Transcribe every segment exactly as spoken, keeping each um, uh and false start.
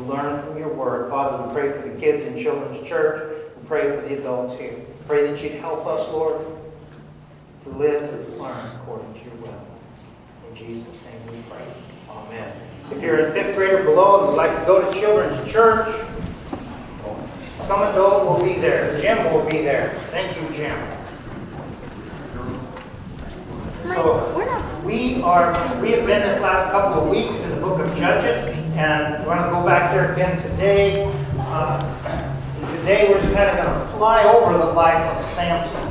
learn from your word. Father, we pray for the kids in Children's Church. We pray for the adults here. We pray that you'd help us, Lord, to live and to learn according to your will. In Jesus' name we pray. Amen. If you're a fifth grader below and would like to go to Children's Church, some adult will be there. Jim will be there. Thank you, Jim. So we are we have been this last couple of weeks in the book of Judges, and we're going to go back there again today. Uh, today we're just kind of going to fly over the life of Samson.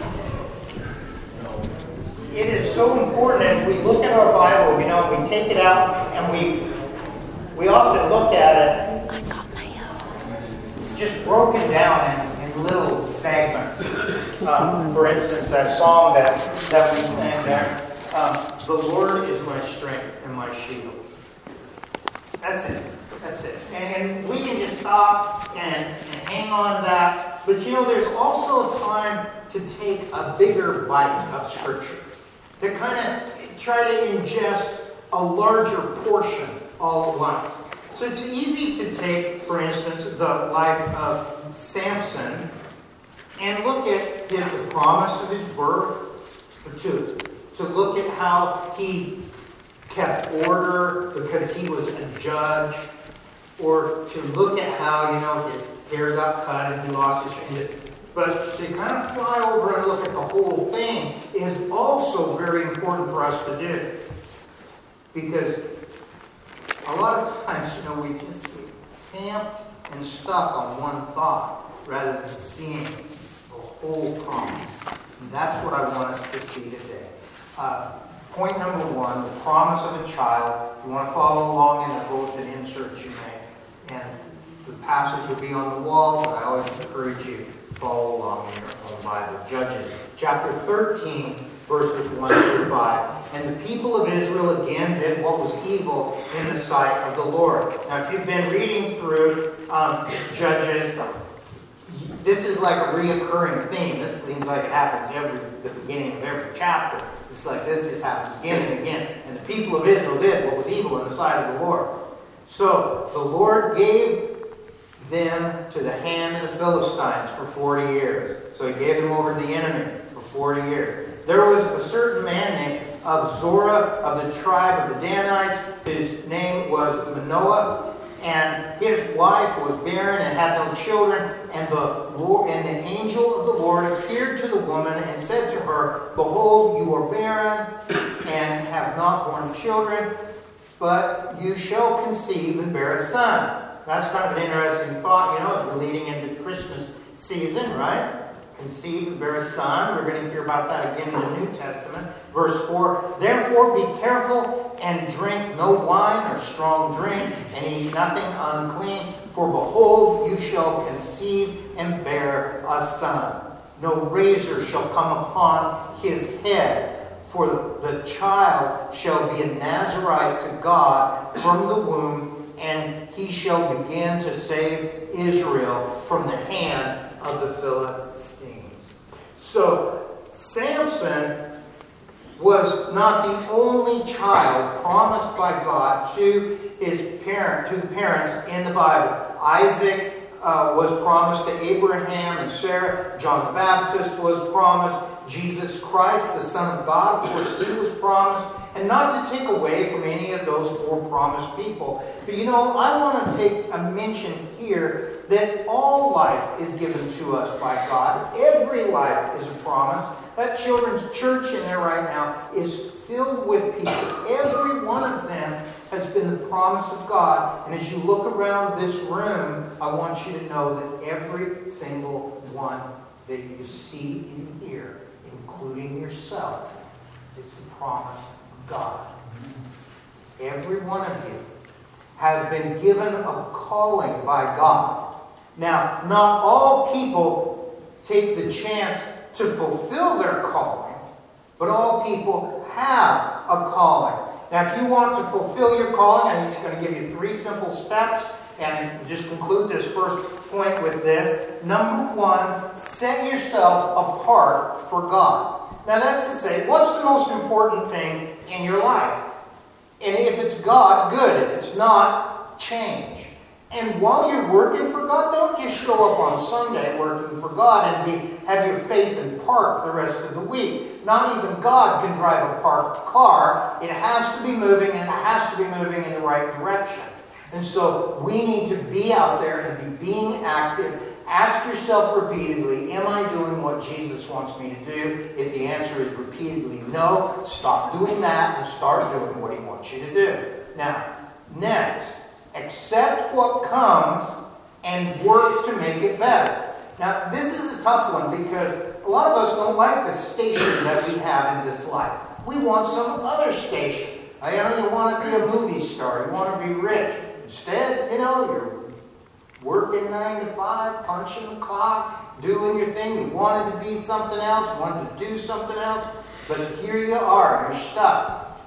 It is so important as we look at our Bible, you know, we take it out and we we often look at it I got my own. just broken down in, in little segments. Um, for instance, that song that, that we sang there, um, the Lord is my strength and my shield. That's it. That's it. And, and we can just stop and, and hang on to that. But you know, there's also a time to take a bigger bite of Scripture. To kind of try to ingest a larger portion all at once. So it's easy to take, for instance, the life of Samson and look at his, the promise of his birth, or to, to look at how he kept order because he was a judge, or to look at how, you know, his hair got cut and he lost his change. But to kind of fly over and look at the whole thing is also very important for us to do. Because a lot of times, you know, we just get camped and stuck on one thought rather than seeing the whole promise. And that's what I want us to see today. Uh, point number one, the promise of a child. If you want to follow along in the bulletin insert, you may. And the passage will be on the walls. I always encourage you to follow along in your own Bible. Judges chapter thirteen, verses one through five. And the people of Israel again did what was evil in the sight of the Lord. Now, if you've been reading through um, Judges, this is like a reoccurring theme. This seems like it happens every the beginning of every chapter. It's like this just happens again and again. And the people of Israel did what was evil in the sight of the Lord. So the Lord gave them to the hand of the Philistines for forty years. So he gave them over to the enemy for forty years. There was a certain man named of Zorah of the tribe of the Danites. His name was Manoah, and his wife was barren and had no children. And the Lord, and the angel of the Lord appeared to the woman and said to her, "Behold, you are barren and have not borne children, but you shall conceive and bear a son." That's kind of an interesting thought, you know, as we're leading into Christmas season, right? Conceive and bear a son. We're going to hear about that again in the New Testament. Verse four, "Therefore be careful and drink no wine or strong drink, and eat nothing unclean. For behold, you shall conceive and bear a son. No razor shall come upon his head, for the child shall be a Nazirite to God from the womb, and he shall begin to save Israel from the hand of the Philistines." So, Samson was not the only child promised by God to his parent, to the parents in the Bible. Isaac uh, was promised to Abraham and Sarah. John the Baptist was promised. Jesus Christ, the Son of God, of course, he was promised. And not to take away from any of those four promised people. But you know, I want to take a mention here that all life is given to us by God. Every life is a promise. That children's church in there right now is filled with people. Every one of them has been the promise of God. And as you look around this room, I want you to know that every single one that you see in here, including yourself, is the promise of God. Every one of you have been given a calling by God. Now, not all people take the chance to fulfill their calling, but all people have a calling. Now, if you want to fulfill your calling, I'm just going to give you three simple steps and just conclude this first point with this. Number one, set yourself apart for God. Now, that's to say, what's the most important thing in your life? And if it's God, good. If it's not, change. And while you're working for God, don't just show up on Sunday working for God and be have your faith in park the rest of the week. Not even God can drive a parked car. It has to be moving, and it has to be moving in the right direction. And so we need to be out there and be being active. Ask yourself repeatedly, am I doing what Jesus wants me to do? If the answer is repeatedly no, stop doing that and start doing what he wants you to do. Now, next, accept what comes and work to make it better. Now, this is a tough one because a lot of us don't like the station that we have in this life. We want some other station. I know you want to be a movie star. You want to be rich. Instead, you know, you're working nine to five, punching the clock, doing your thing. You wanted to be something else, wanted to do something else, but here you are, you're stuck.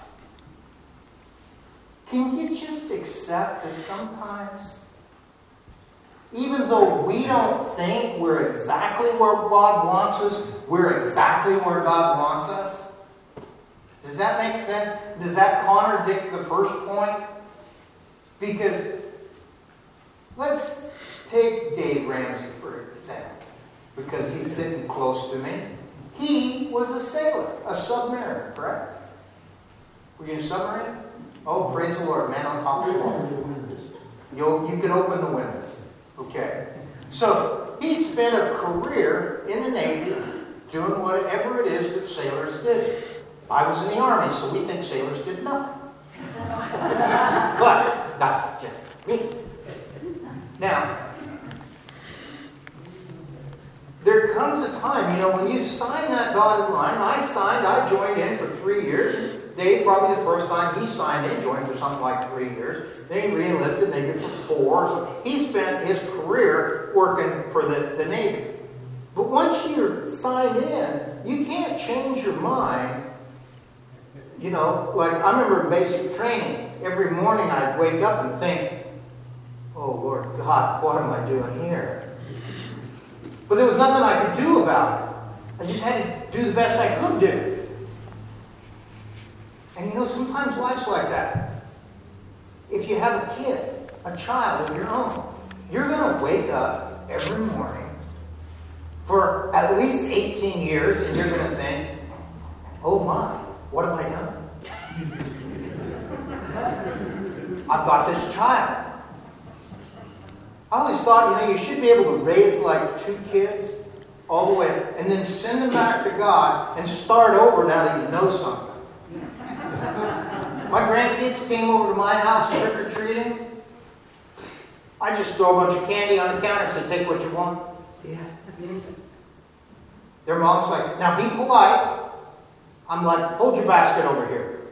Can you just accept that sometimes, even though we don't think we're exactly where God wants us, we're exactly where God wants us? Does that make sense? Does that contradict the first point? Because let's take Dave Ramsey for example, because he's sitting close to me. He was a sailor, a submariner, correct? Were you in a submarine? Oh, praise the Lord, man on top of the world. You'll, you can open the windows. Okay. So he spent a career in the Navy doing whatever it is that sailors did. I was in the Army, so we think sailors did nothing. But that's just me. Now, there comes a time, you know, when you sign that dotted line, I signed, I joined in for three years. Dave, probably the first time he signed in, joined for something like three years. Then he re-enlisted maybe for four. So he spent his career working for the, the Navy. But once you're signed in, you can't change your mind. You know, like I remember basic training. Every morning I'd wake up and think, oh, Lord God, what am I doing here? But there was nothing I could do about it. I just had to do the best I could do. And you know, sometimes life's like that. If you have a kid, a child of your own, you're going to wake up every morning for at least eighteen years and you're going to think, oh my, what have I done? I've got this child. I always thought, you know, you should be able to raise like two kids all the way and then send them back to God and start over now that you know something. My grandkids came over to my house trick-or-treating. I just throw a bunch of candy on the counter and say, take what you want. Yeah. Their mom's like, now be polite. I'm like, hold your basket over here.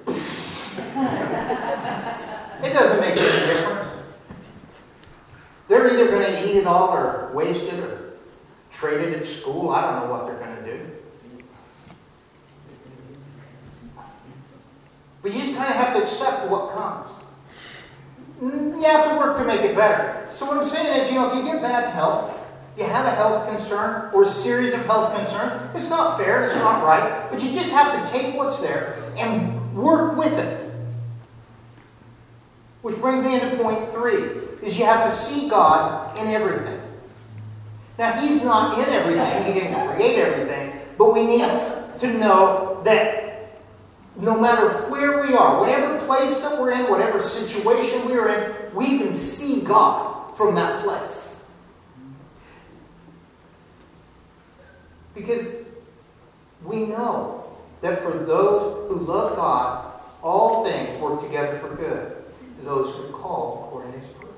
It doesn't make any difference. They're either going to eat it all or waste it or trade it at school. I don't know what they're going to do. But you just kind of have to accept what comes. You have to work to make it better. So what I'm saying is, you know, if you get bad health, you have a health concern or a series of health concerns, it's not fair, it's not right, but you just have to take what's there and work with it. Which brings me into point three, is you have to see God in everything. Now, He's not in everything, He didn't create everything, but we need to know that no matter where we are, whatever place that we're in, whatever situation we're in, we can see God from that place. Because we know that for those who love God, all things work together for good to those who are called according to His purpose.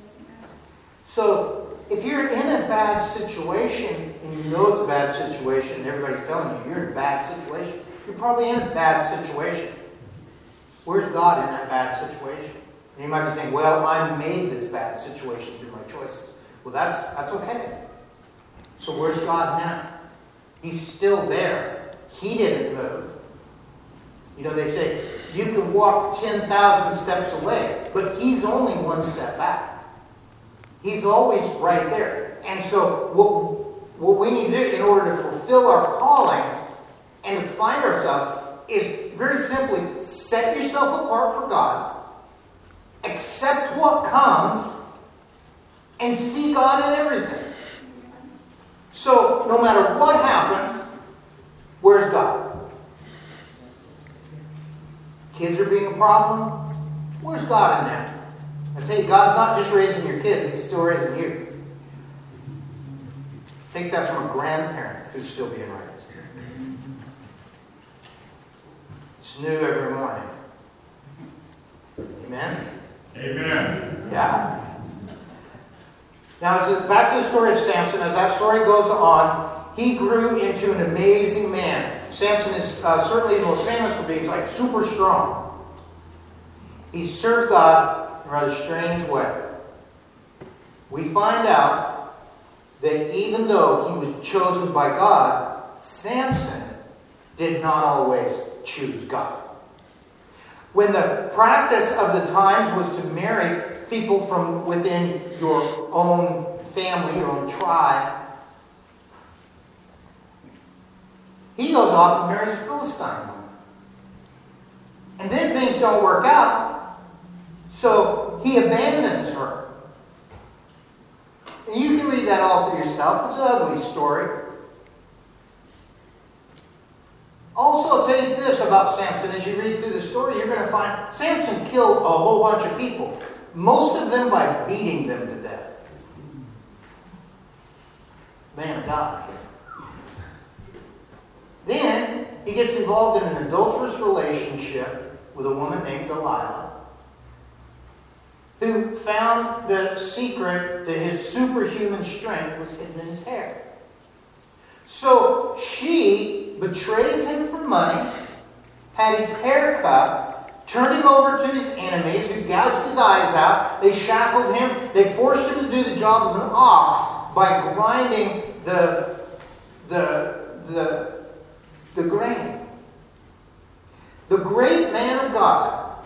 So, if you're in a bad situation, and you know it's a bad situation, and everybody's telling you you're in a bad situation, you're probably in a bad situation. Where's God in that bad situation? And you might be saying, well, I made this bad situation through my choices. Well, that's that's okay. So where's God now? He's still there. He didn't move. You know, they say, you can walk ten thousand steps away, but He's only one step back. He's always right there. And so what, what we need to do in order to fulfill our calling and to find ourselves is very simply set yourself apart for God, accept what comes, and see God in everything. So, no matter what happens, where's God? Kids are being a problem? Where's God in that? I tell you, God's not just raising your kids, He's still raising you. Take that from a grandparent who's still being raised. It's new every morning. Amen? Amen. Yeah. Now, as back to the story of Samson. As that story goes on, he grew into an amazing man. Samson is uh, certainly the most famous for being like super strong. He served God in a rather strange way. We find out that even though he was chosen by God, Samson did not always choose God. When the practice of the times was to marry people from within your own family, your own tribe, he goes off and marries a Philistine woman. And then things don't work out, so he abandons her. And you can read that all for yourself. It's an ugly story. Also, I'll tell you this about Samson. As you read through the story, you're going to find Samson killed a whole bunch of people. Most of them by beating them to death. Man of God. Then, he gets involved in an adulterous relationship with a woman named Delilah, who found the secret that his superhuman strength was hidden in his hair. So, she betrays him for money, had his hair cut, turned him over to his enemies who gouged his eyes out. They shackled him. They forced him to do the job of an ox by grinding the, the, the, the grain. The great man of God,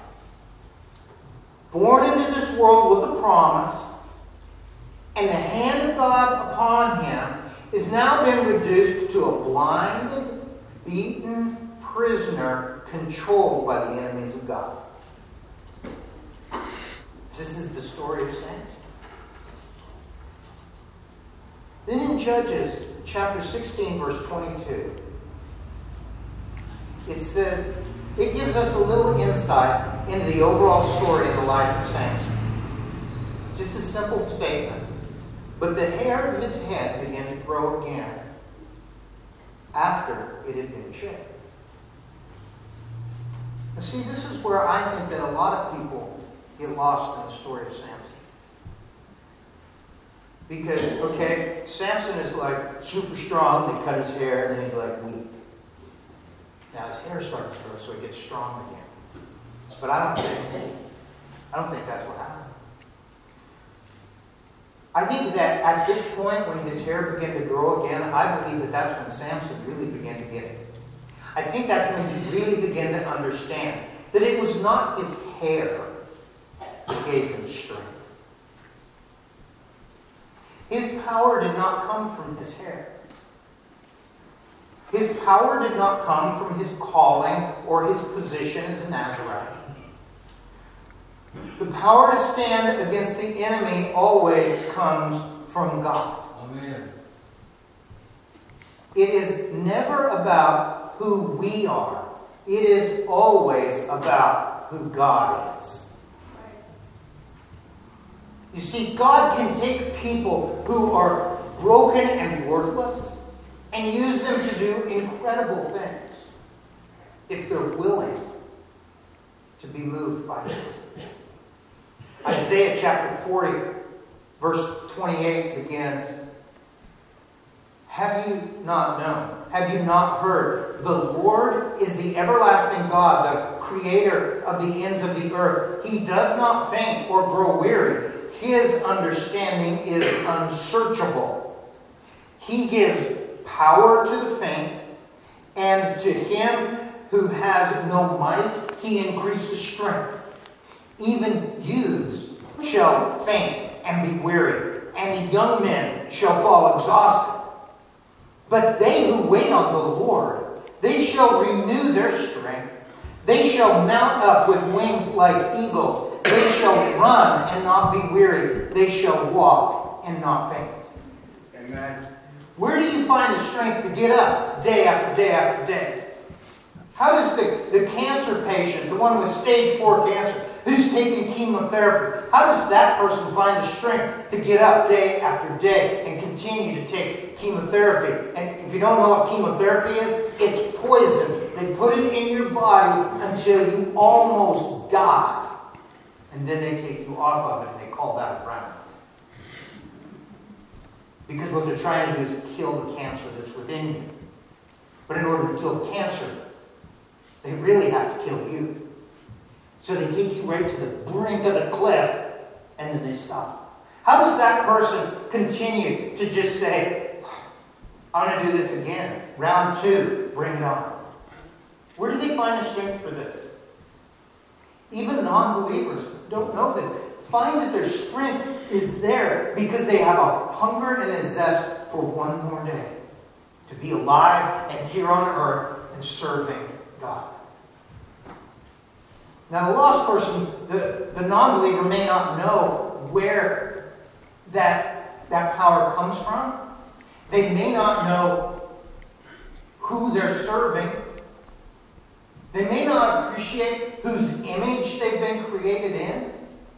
born into this world with a promise, and the hand of God upon him, is now been reduced to a blinded, beaten prisoner controlled by the enemies of God. This is the story of Samson. Then in Judges chapter sixteen, verse twenty-two, it says, it gives us a little insight into the overall story of the life of Samson. Just a simple statement. But the hair of his head began to grow again after it had been shaved. Now see, this is where I think that a lot of people get lost in the story of Samson. Because, okay, Samson is like super strong, they cut his hair, and then he's like weak. Now his hair starts to grow, so he gets strong again. But I don't think, I don't think that's what happened. I think that at this point, when his hair began to grow again, I believe that that's when Samson really began to get it. I think that's when he really began to understand that it was not his hair that gave him strength. His power did not come from his hair. His power did not come from his calling or his position as a Nazarite. The power to stand against the enemy always comes from God. Amen. It is never about who we are. It is always about who God is. You see, God can take people who are broken and worthless and use them to do incredible things if they're willing to be moved by Him. Isaiah chapter forty, verse twenty-eight begins, have you not known? Have you not heard? The Lord is the everlasting God, the creator of the ends of the earth. He does not faint or grow weary. His understanding is unsearchable. He gives power to the faint, and to him who has no might, he increases strength. Even youths shall faint and be weary, and young men shall fall exhausted. But they who wait on the Lord, they shall renew their strength. They shall mount up with wings like eagles. They shall run and not be weary. They shall walk and not faint. Amen. Where do you find the strength to get up day after day after day? How does the, the cancer patient, the one with stage four cancer, who's taking chemotherapy, how does that person find the strength to get up day after day and continue to take chemotherapy? And if you don't know what chemotherapy is, it's poison. They put it in your body until you almost die. And then they take you off of it and they call that a round. Because what they're trying to do is kill the cancer that's within you. But in order to kill the cancer, they really have to kill you. So they take you right to the brink of the cliff, and then they stop. How does that person continue to just say, I'm going to do this again. Round two, bring it on. Where do they find the strength for this? Even non-believers don't know this. Find that their strength is there because they have a hunger and a zest for one more day. To be alive and here on earth and serving God. Now the lost person, the, the non-believer may not know where that, that power comes from. They may not know who they're serving. They may not appreciate whose image they've been created in.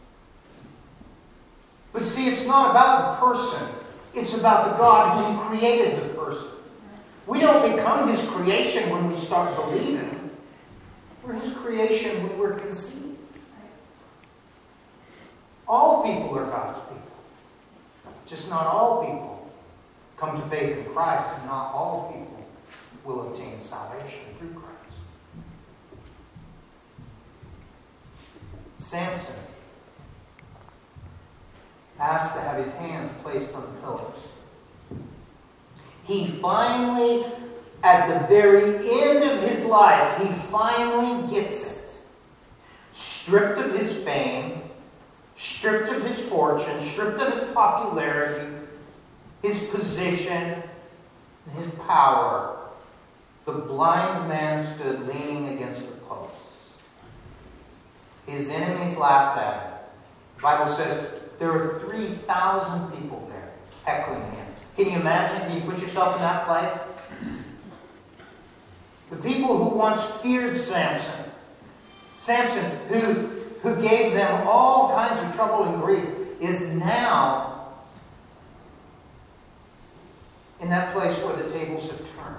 But see, it's not about the person. It's about the God who created the person. We don't become His creation when we start believing. We're His creation when we're conceived. All people are God's people. Just not all people come to faith in Christ, and not all people will obtain salvation through Christ. Samson asked to have his hands placed on the pillars. He finally, at the very end of his life, he finally gets it. Stripped of his fame, stripped of his fortune, stripped of his popularity, his position, and his power, the blind man stood leaning against the posts. His enemies laughed at him. The Bible says there were three thousand people there heckling him. Can you imagine? Can you put yourself in that place? The people who once feared Samson, Samson who, who gave them all kinds of trouble and grief, is now in that place where the tables have turned.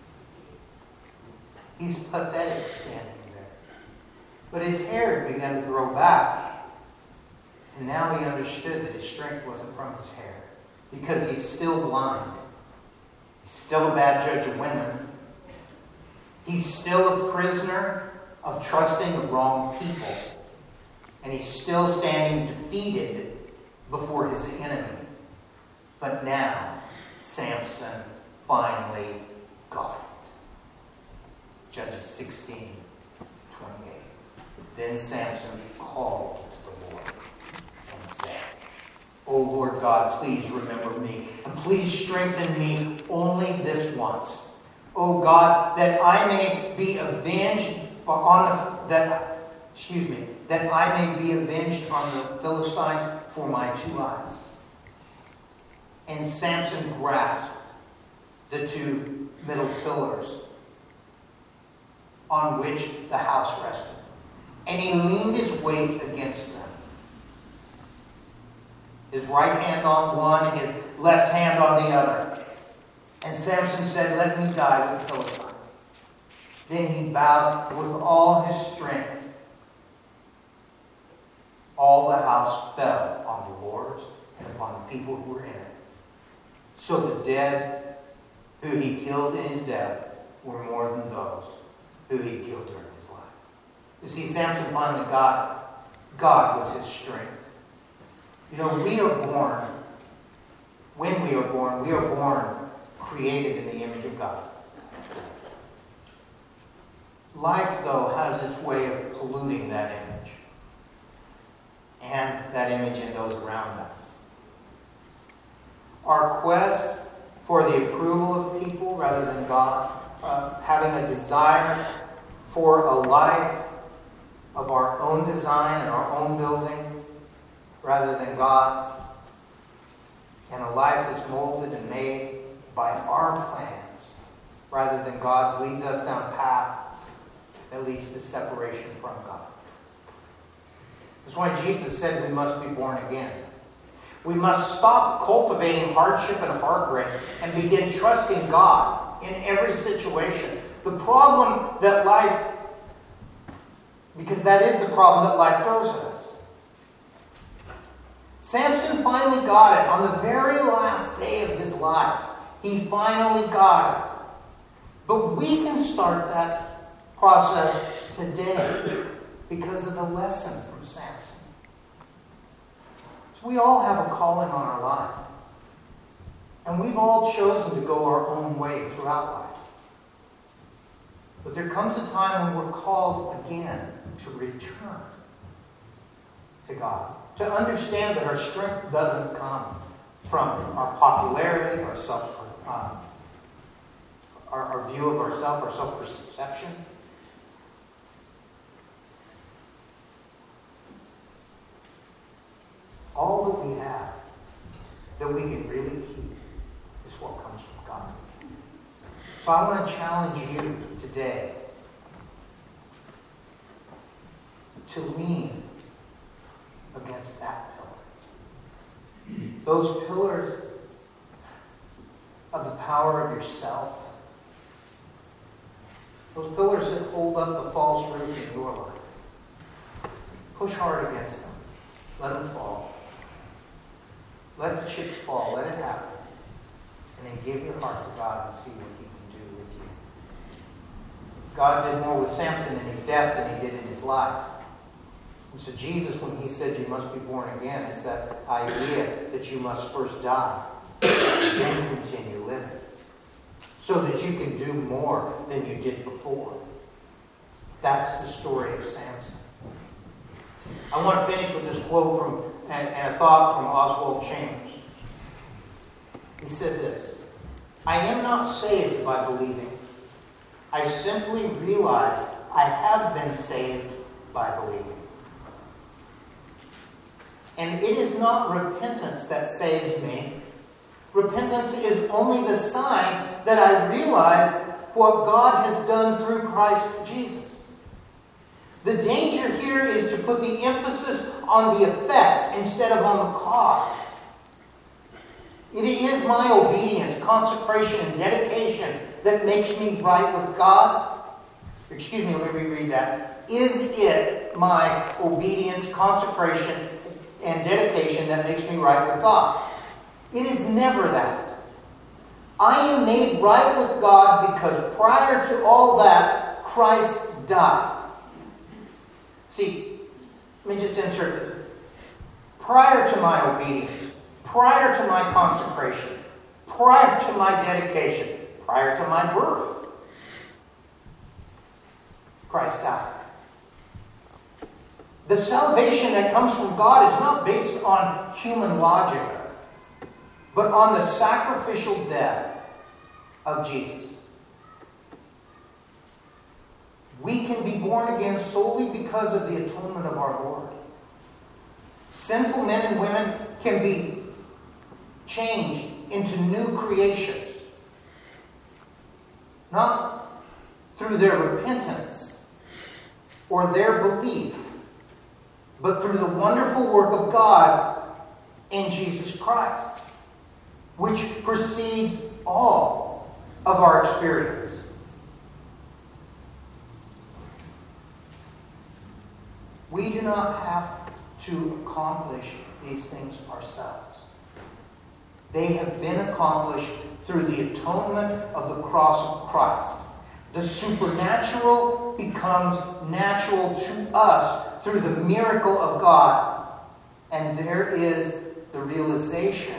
He's pathetic standing there. But his hair had begun to grow back. And now he understood that his strength wasn't from his hair. Because he's still blind. He's still a bad judge of women. He's still a prisoner of trusting the wrong people. And he's still standing defeated before his enemy. But now, Samson finally got it. Judges sixteen twenty-eight. Then Samson called to the Lord and said, O Lord God, please remember me, and please strengthen me only this once. O God, that I may be avenged on the that excuse me, that I may be avenged on the Philistines for my two eyes. And Samson grasped the two middle pillars on which the house rested, and he leaned his weight against them. His right hand on one, his left hand on the other. And Samson said, let me die with the Philistines. Then he bowed with all his strength. All the house fell on the lords and upon the people who were in it. So the dead who he killed in his death were more than those who he killed during his life. You see, Samson finally got it. God was his strength. You know, we are born, when we are born, we are born created in the image of God. Life, though, has its way of polluting that image. And that image in those around us. Our quest for the approval of people rather than God, uh, having a desire for a life of our own design and our own building rather than God's, and a life that's molded and made by our plans rather than God's leads us down a path that leads to separation from God. That's why Jesus said we must be born again. We must stop cultivating hardship and heartbreak and begin trusting God in every situation. The problem that life, because that is the problem that life throws at us. Samson finally got it on the very last day of his life. He finally got it. But we can start that process today because of the lesson from Samson. So we all have a calling on our life. And we've all chosen to go our own way throughout life. But there comes a time when we're called again to return to God. To understand that our strength doesn't come from our popularity, our self, uh, our, our view of ourselves, our self-perception. All that we have that we can really keep is what comes from God. So I want to challenge you today to lean against that pillar. Those pillars of the power of yourself. Those pillars that hold up the false roof in your life. Push hard against them. Let them fall. Let the chips fall. Let it happen. And then give your heart to God and see what He can do with you. God did more with Samson in his death than He did in his life. And so Jesus, when He said you must be born again, it's that idea that you must first die and then continue living. So that you can do more than you did before. That's the story of Samson. I want to finish with this quote from and, and a thought from Oswald Chambers. He said this: I am not saved by believing. I simply realize I have been saved by believing. And it is not repentance that saves me. Repentance is only the sign that I realize what God has done through Christ Jesus. The danger here is to put the emphasis on the effect instead of on the cause. It is my obedience, consecration, and dedication that makes me right with God. Excuse me, let me reread that. Is it my obedience, consecration, and dedication that makes me right with God? It is never that. I am made right with God because prior to all that, Christ died. See, let me just insert it. Prior to my obedience, prior to my consecration, prior to my dedication, prior to my birth, Christ died. The salvation that comes from God is not based on human logic, but on the sacrificial death of Jesus. We can be born again solely because of the atonement of our Lord. Sinful men and women can be changed into new creations. Not through their repentance or their belief, but through the wonderful work of God in Jesus Christ, which precedes all of our experience. We do not have to accomplish these things ourselves. They have been accomplished through the atonement of the cross of Christ. The supernatural becomes natural to us through the miracle of God. And there is the realization.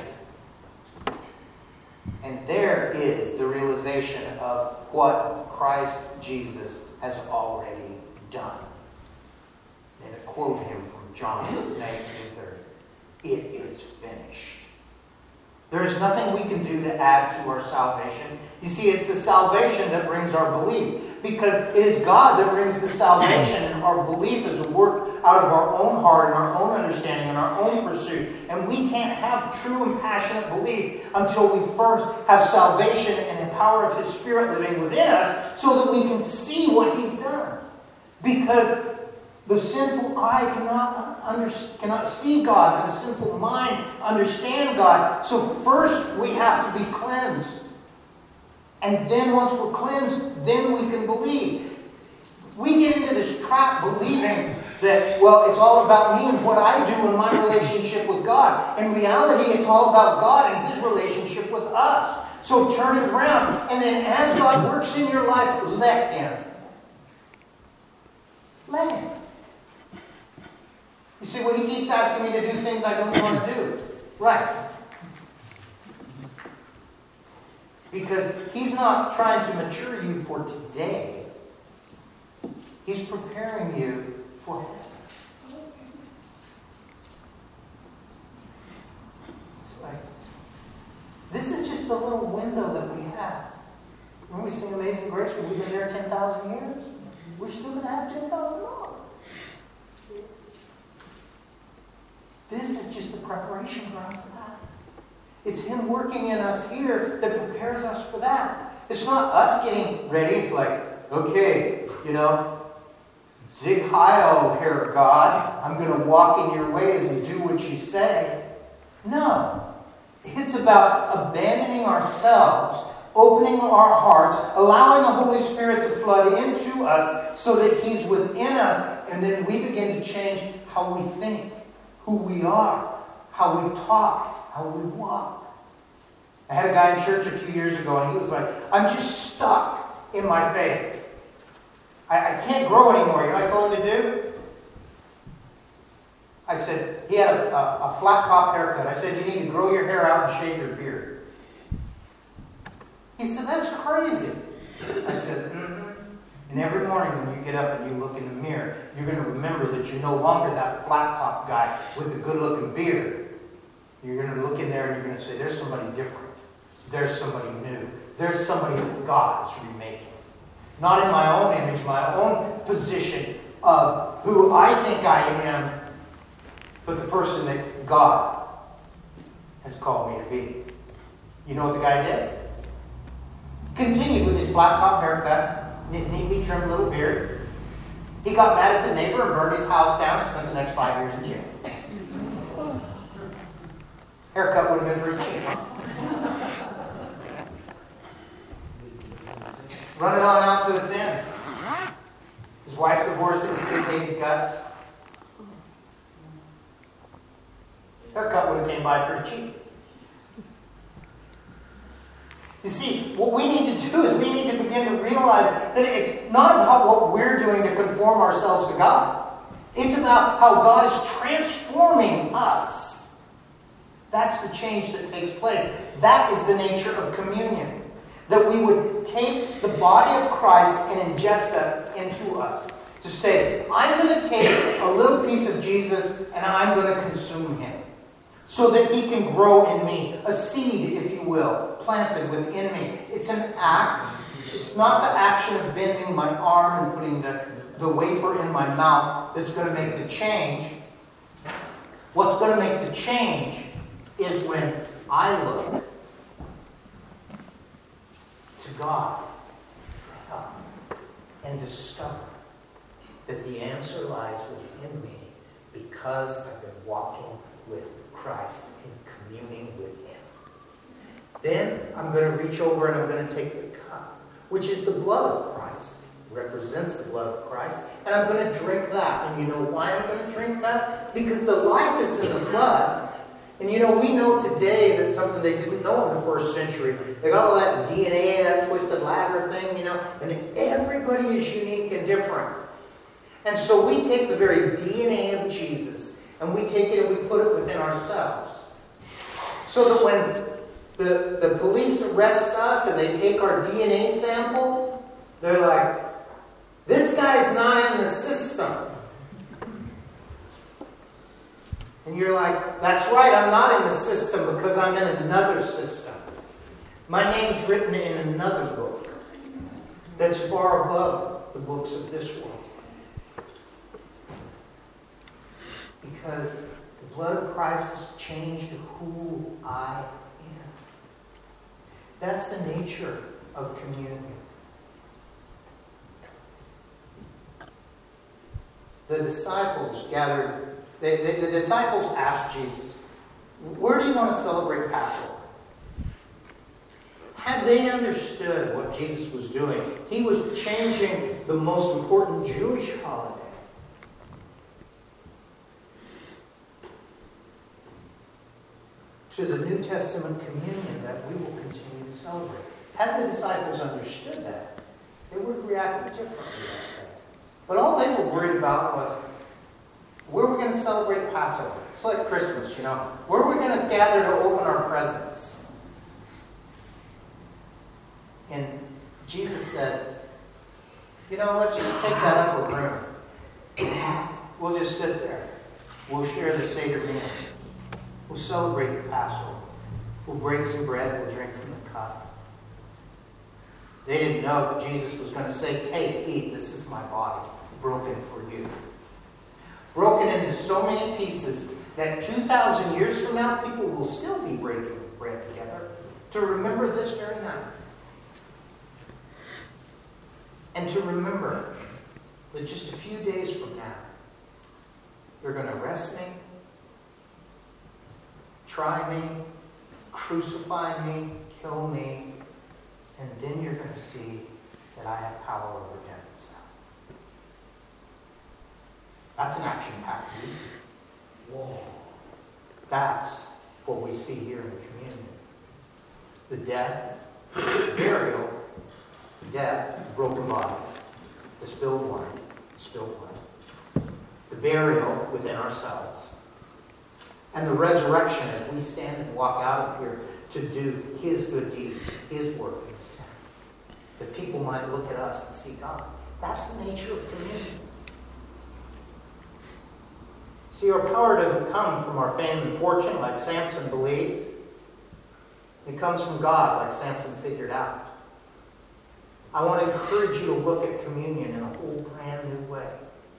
And there is the realization of what Christ Jesus has already done. And a quote him from John nineteen thirty. It is finished. There is nothing we can do to add to our salvation. You see, it's the salvation that brings our belief. Because it is God that brings the salvation, and our belief is a work out of our own heart and our own understanding and our own pursuit. And we can't have true and passionate belief until we first have salvation and the power of His Spirit living within us so that we can see what He's done. Because the sinful eye cannot, under, cannot see God, and the sinful mind understand God. So first we have to be cleansed. And then once we're cleansed, then we can believe. We get into this trap believing that, well, it's all about me and what I do in my relationship with God. In reality, it's all about God and His relationship with us. So turn it around. And then as God works in your life, let Him. Let Him. You see, well, He keeps asking me to do things I don't want to do. Right. Because He's not trying to mature you for today. He's preparing you for heaven. It's like, this is just a little window that we have. When we sing Amazing Grace, well, we've been there ten thousand years. We're still going to have ten thousand more. This is just the preparation ground for that. It's Him working in us here that prepares us for that. It's not us getting ready. It's like, okay, you know, Zig Heil here, God. I'm going to walk in your ways and do what you say. No. It's about abandoning ourselves, opening our hearts, allowing the Holy Spirit to flood into us so that He's within us, and then we begin to change how we think, who we are, how we talk, how we walk. I had a guy in church a few years ago, and he was like, I'm just stuck in my faith. I, I can't grow anymore. You know what I told him to do? I said, he had a, a, a flat top haircut. I said, you need to grow your hair out and shave your beard. He said, that's crazy. I said, mm-hmm. And every morning when you get up and you look in the mirror, you're going to remember that you're no longer that flat top guy with the good looking beard. You're going to look in there and you're going to say, there's somebody different. There's somebody new. There's somebody that God is remaking. Not in my own image, my own position of who I think I am, but the person that God has called me to be. You know what the guy did? Continued with his flat top haircut and his neatly trimmed little beard. He got mad at the neighbor and burned his house down and spent the next five years in jail. Haircut would have been pretty cheap, huh? Run it on out to its end. His wife divorced him, his kids ate his guts. Haircut would have came by pretty cheap. You see, what we need to do is we need to begin to realize that it's not about what we're doing to conform ourselves to God. It's about how God is transforming us. That's the change that takes place. That is the nature of communion. That we would take the body of Christ and ingest that into us. To say, I'm going to take a little piece of Jesus and I'm going to consume Him. So that He can grow in me. A seed, if you will, planted within me. It's an act. It's not the action of bending my arm and putting the, the wafer in my mouth that's going to make the change. What's going to make the change is when I look to God for help and discover that the answer lies within me because I've been walking with Christ in communing with Him. Then I'm going to reach over and I'm going to take the cup, which is the blood of Christ. It represents the blood of Christ. And I'm going to drink that. And you know why I'm going to drink that? Because the life is in the blood. And you know, we know today that something they didn't know in the first century. They got all that D N A, that twisted ladder thing, you know, and everybody is unique and different. And so we take the very D N A of Jesus and we take it and we put it within ourselves. So that when the, the police arrest us and they take our D N A sample, they're like, this guy's not in the system. And you're like, that's right, I'm not in the system because I'm in another system. My name's written in another book that's far above the books of this world. Because the blood of Christ has changed who I am. That's the nature of communion. The disciples gathered, they, they, the disciples asked Jesus, where do you want to celebrate Passover? Had they understood what Jesus was doing, he was changing the most important Jewish holiday to the New Testament communion that we will continue to celebrate. Had the disciples understood that, they would have reacted differently that day. But all they were worried about was, where we're going to celebrate Passover. It's like Christmas, you know. Where are we going to gather to open our presents? And Jesus said, you know, let's just take that upper room. We'll just sit there. We'll share the Seder meal. We'll celebrate the Passover. We'll break some bread. We'll drink from the cup. They didn't know that Jesus was going to say, take, eat. This is my body, broken for you. Broken into so many pieces that two thousand years from now, people will still be breaking bread together to remember this very night. And to remember that just a few days from now, you're going to arrest me, try me, crucify me, kill me, and then you're going to see that I have power over death itself. That's an action-packed week. Whoa. That's what we see here in the communion. The death, the burial, death, the broken body, the spilled wine, the spilled blood, the burial within ourselves, and the resurrection as we stand and walk out of here to do His good deeds, His work in His tent. That people might look at us and see God. That's the nature of communion. See, our power doesn't come from our fame and fortune like Samson believed. It comes from God like Samson figured out. I want to encourage you to look at communion in a whole brand new way.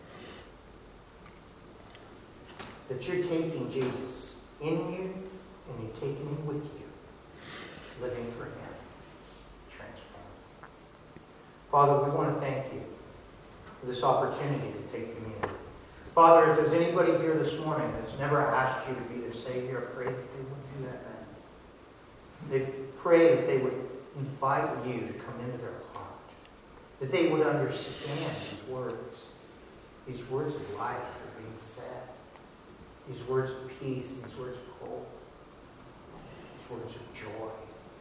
That you're taking Jesus in you and you're taking Him with you, living for Him, transformed. Father, we want to thank you for this opportunity to take communion. Father, if there's anybody here this morning that's never asked you to be their Savior, I pray that they would do that now. They pray that they would invite you to come into their heart. That they would understand these words. These words of life that are being said. These words of peace, these words of hope. These words of joy.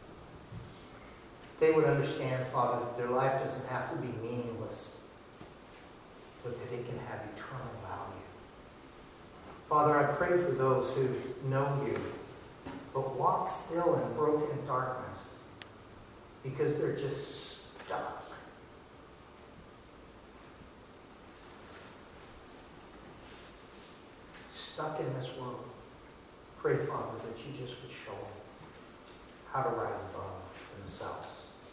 They would understand, Father, that their life doesn't have to be meaningless, but that it can have eternal value. Father, I pray for those who know you, but walk still in broken darkness because they're just stuck. Stuck in this world. Pray, Father, that you just would show them how to rise above themselves,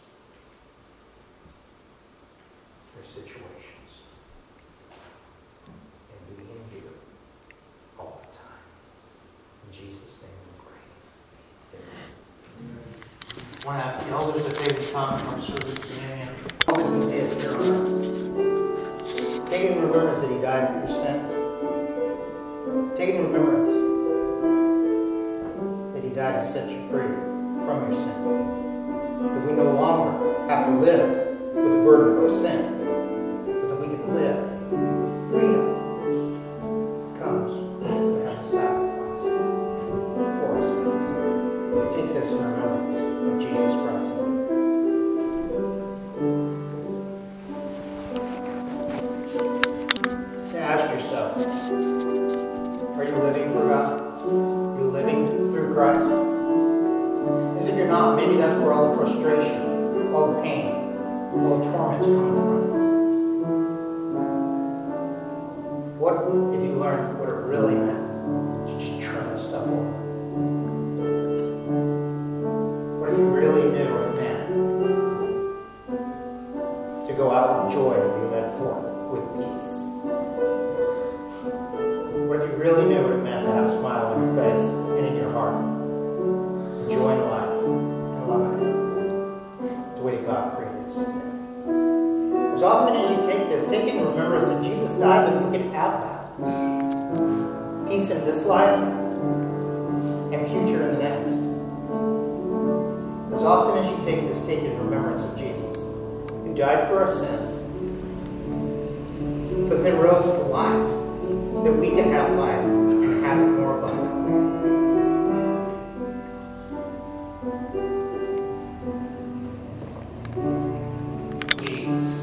their situations, and be in you all the time. In Jesus' name we pray. Amen. I want to ask the elders if they would come and serve the communion. All that He did here on earth. Take in remembrance that He died for your sins. Take in remembrance that He died to set you free from your sin. That we no longer have to live with the burden of our sin, but that we can live with freedom that comes from having a sacrifice for our sins. Take this in remembrance of Jesus Christ. Now ask yourself, are you living for God? Are you living through Christ? Because if you're not, maybe that's where all the frustration, all the pain, all the torment's coming from. What if you learned what it really meant to just turn this stuff over? What if you really knew what it meant to go out with joy and be led forth with peace? What if you really knew what it meant to have a smile on your face and in your heart, enjoying life and loving it the way God created us to do? As often as you take this, take it in remembrance that Jesus died that we could have that. Peace in this life and future in the next. As often as you take this, take it in remembrance of Jesus, who died for our sins, but then rose to life, that we can have life and have it more abundantly. Jesus.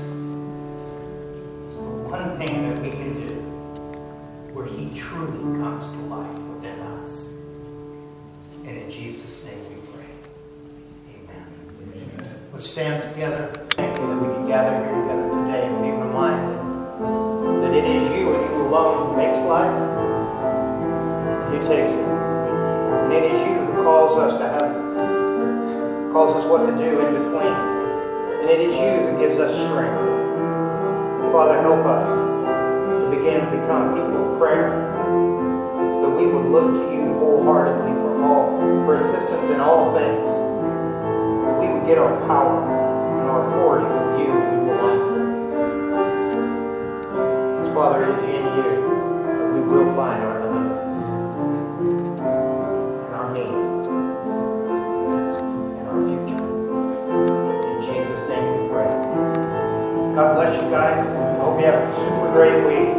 So one thing that we can do where He truly comes to life within us. And in Jesus' name we pray. Amen. Let's stand together. Thank you that we can gather here together today and be reminded that it is you and you alone who makes life, who takes it. And it is you who calls us to heaven, calls us what to do in between. And it is you who gives us strength. Father, help us to begin to become people of prayer, that we would look to you wholeheartedly for all, for assistance in all things, that we would get our power and our authority from you and you alone. Because, Father, it is in you that we will find our deliverance and our need and our future. In Jesus' name we pray. God bless you guys. I hope you have a super great week.